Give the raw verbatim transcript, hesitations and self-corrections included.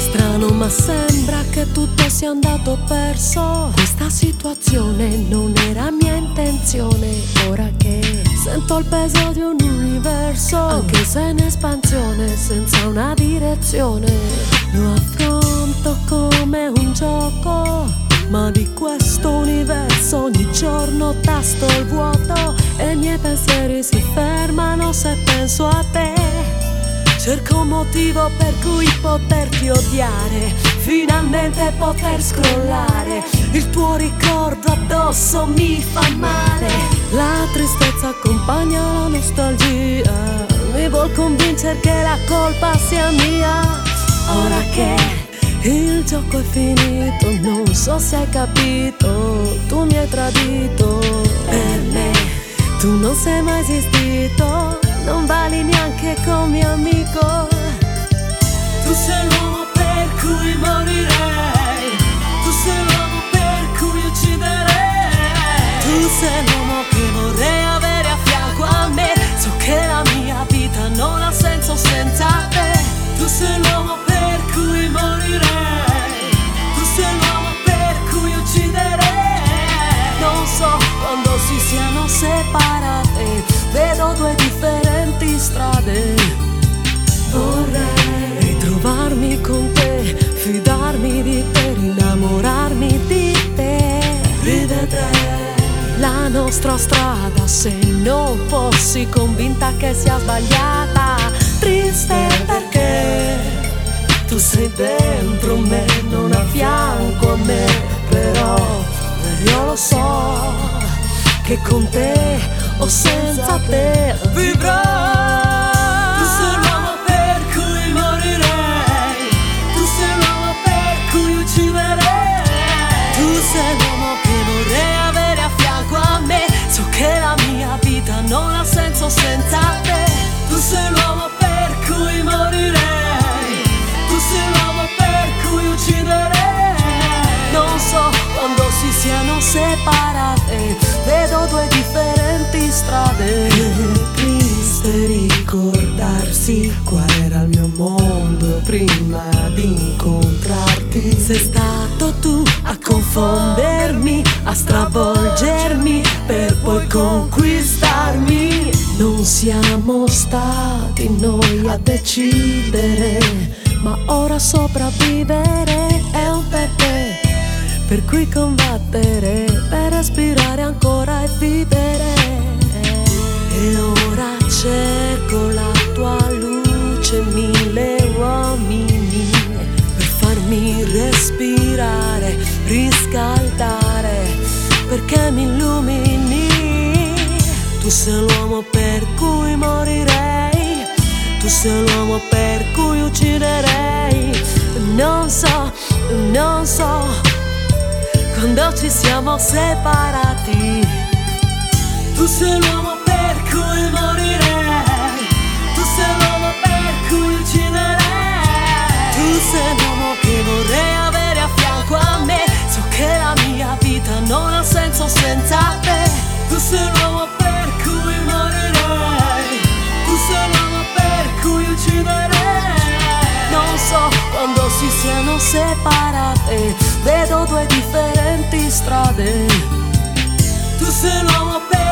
strano, ma sembra che tutto sia andato perso. Questa situazione non era mia intenzione. Ora che sento il peso di un universo, anche se in espansione, senza una direzione, lo affronto come un gioco. Ma di questo universo ogni giorno tasto il vuoto e i miei pensieri si fermano se penso a te. Cerco un motivo per cui poterti odiare, finalmente poter scrollare. Il tuo ricordo addosso mi fa male. La tristezza accompagna la nostalgia, mi vuol convincere che la colpa sia mia. Ora che il gioco è finito, non so se hai capito, tu mi hai tradito. Per me tu non sei mai esistito, non vali neanche come amico. Tu sei l'uomo per cui morirei, tu sei l'uomo per cui ucciderei. Tu sei l'uomo che vorrei avere a fianco a me, so che la mia vita non ha senso senza te. Tu sei l'uomo per cui morirei, tu sei l'uomo per cui ucciderei. Non so quando si siano separate, vedo due differenti strade. Vorrei ritrovarmi con te, fidarmi di te, rinnamorarmi di te. Rivedrei la nostra strada se non fossi convinta che sia sbagliata. Triste perché tu sei dentro me, non a fianco a me. Però io lo so che con te o senza te vivrò. Tu sei l'uomo per cui morirei, tu sei l'uomo per cui ucciderei. Tu sei l'uomo che vorrei avere a fianco a me, so che la mia vita non ha senso senza te. Tu sei l'uomo per cui morirei, tu sei l'uomo per cui ucciderei. Non so quando si siano separate, vedo due differenti strade. È triste ricordarsi qual era il mio mondo prima di incontrarti. Sei stato tu a confondermi, a stravolgermi per poi conquistarmi. Non siamo stati noi a decidere, ma ora sopravvivere è un perché per cui combattere, per respirare ancora e vivere. E ora cerco la tua luce, mille uomini per farmi respirare, riscaldare, perché mi illumini. Tu sei l'uomo per cui morirei, tu sei l'uomo per cui ucciderei. Non so, non so quando ci siamo separati. Tu sei l'uomo per cui morirei, tu sei l'uomo per cui ucciderei. Tu sei l'uomo che vorrei avere a fianco a me, so che la mia vita non ha senso senza te. Tu sei l'uomo per cui morirei, tu sei l'uomo per cui ucciderei. Non so quando si siano separate, vedo due differenti strade. Tu sei l'uomo per